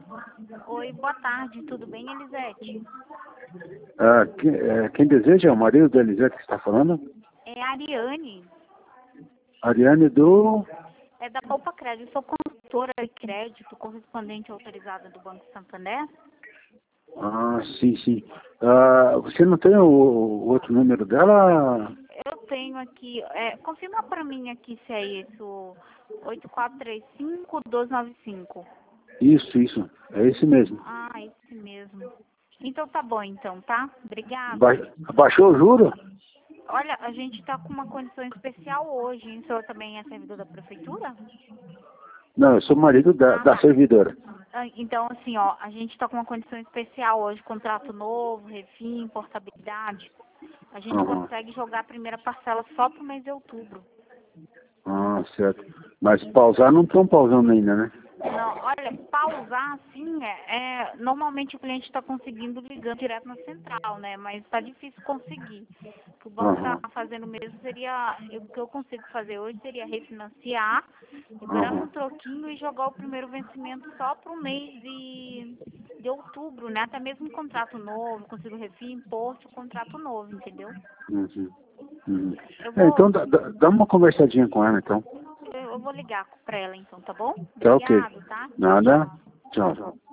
Oi, boa tarde, tudo bem, Elisete? Quem deseja é o marido da Elisete que está falando? É a Ariane, Ariane do... é da Poupa Crédito, sou consultora de crédito, correspondente autorizada do Banco Santander. Sim, sim. Você não tem o outro número dela? Eu tenho aqui, confirma para mim aqui se é isso, 8435-1295. Isso. É esse mesmo. Ah, esse mesmo. Então tá bom, então, tá? Obrigada. Baixou o juro? Olha, a gente tá com uma condição especial hoje, hein? O senhor também é servidor da prefeitura? Não, eu sou marido da Tá. servidora. Então, assim, ó, a gente está com uma condição especial hoje, contrato novo, refim, portabilidade. A gente Aham. consegue jogar a primeira parcela só pro mês de outubro. Certo. Mas pausar não estão pausando ainda, né? Não, olha, pausar assim, normalmente o cliente está conseguindo ligando direto na central, né? Mas está difícil conseguir. O que o banco está Aham. fazendo mesmo seria, o que eu consigo fazer hoje seria refinanciar, liberar um Aham. troquinho e jogar o primeiro vencimento só para o mês de outubro, né? Até mesmo um contrato novo, consigo refim, imposto, contrato novo, entendeu? Uhum. Uhum. Eu vou, Então dá uma conversadinha com ela, então. eu vou ligar para ela então, tá bom? Tá ok. Obrigado, tá? Tchau, Nada. tchau. Tchau.